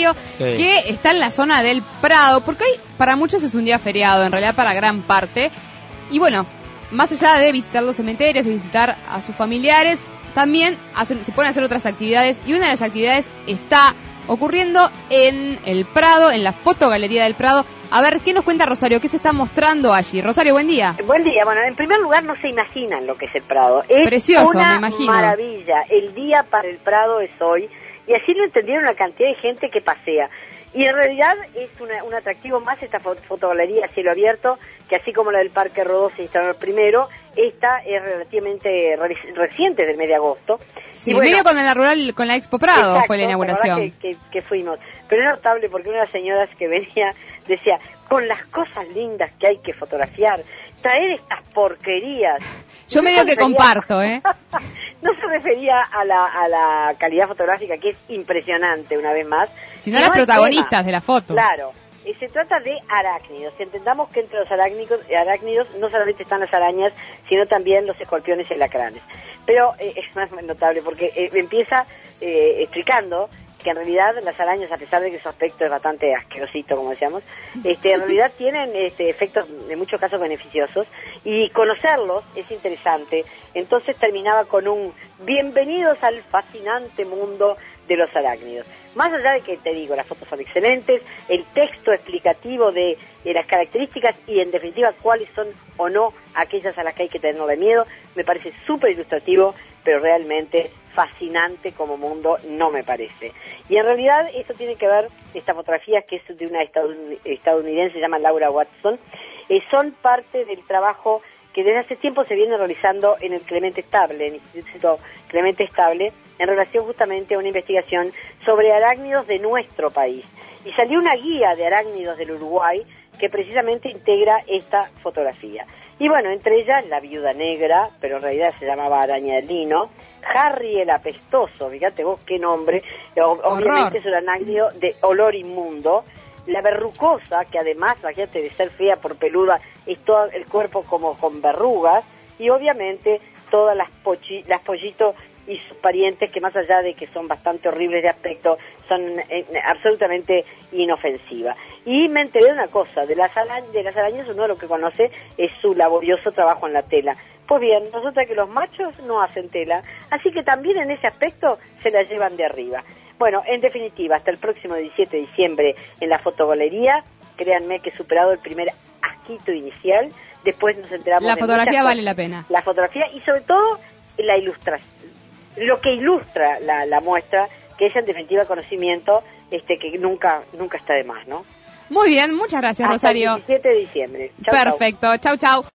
Rosario, que está en la zona del Prado, porque hoy para muchos es un día feriado, en realidad para gran parte. Y bueno, más allá de visitar los cementerios, de visitar a sus familiares, también se pueden hacer otras actividades, y una de las actividades está ocurriendo en el Prado, en la fotogalería del Prado. A ver, ¿qué nos cuenta Rosario? ¿Qué se está mostrando allí? Rosario, buen día. Buen día. Bueno, en primer lugar, no se imaginan lo que es el Prado. Es precioso, una me imagino. Maravilla. El día para el Prado es hoy, y así lo entendieron una cantidad de gente que pasea. Y en realidad es un atractivo más esta fotogalería a cielo abierto, que así como la del Parque Rodó se instaló primero, esta es relativamente reciente, del mes de agosto. Sí, y bueno, medio con la rural, con la Expo Prado. Exacto, fue la inauguración. Que fuimos. Pero es notable porque una de las señoras que venía decía, con las cosas lindas que hay que fotografiar, traer estas porquerías. Yo medio que comparto, No se refería a la calidad fotográfica, que es impresionante una vez más, sino a las protagonistas de la foto. Claro. Se trata de arácnidos. Entendamos que entre los arácnidos no solamente están las arañas, sino también los escorpiones y alacranes. Pero es más notable porque empieza explicando que en realidad las arañas, a pesar de que su aspecto es bastante asquerosito, como decíamos, en realidad tienen efectos en muchos casos beneficiosos, y conocerlos es interesante. Entonces terminaba con un bienvenidos al fascinante mundo de los arácnidos. Más allá de que, te digo, las fotos son excelentes, el texto explicativo de las características y, en definitiva, cuáles son o no aquellas a las que hay que tenerle miedo, me parece súper ilustrativo, pero realmente fascinante como mundo no me parece. Y en realidad esto tiene que ver, estas fotografías, que es de una estadounidense, se llama Laura Watson, son parte del trabajo que desde hace tiempo se viene realizando en el Clemente Estable, en el Instituto Clemente Estable, en relación justamente a una investigación sobre arácnidos de nuestro país. Y salió una guía de arácnidos del Uruguay que precisamente integra esta fotografía. Y bueno, entre ellas la viuda negra, pero en realidad se llamaba araña del lino, Harry el apestoso, fíjate vos qué nombre, obviamente es un arácnido de olor inmundo, la verrucosa, que además, fíjate, de ser fea por peluda, es todo el cuerpo como con verrugas, y obviamente todas las pollitos y sus parientes, que más allá de que son bastante horribles de aspecto, son absolutamente inofensivas. Y me enteré de una cosa, de las arañas uno lo que conoce es su laborioso trabajo en la tela. Pues bien, resulta que los machos no hacen tela, así que también en ese aspecto se la llevan de arriba. Bueno, en definitiva, hasta el próximo 17 de diciembre en la fotogalería, créanme que he superado el primer asquito inicial, después nos enteramos la fotografía vale la pena. La fotografía y sobre todo la ilustración, lo que ilustra la muestra, que es en definitiva conocimiento que nunca está de más, ¿no? Muy bien, muchas gracias, Rosario. Hasta el 17 de diciembre. Perfecto, chau.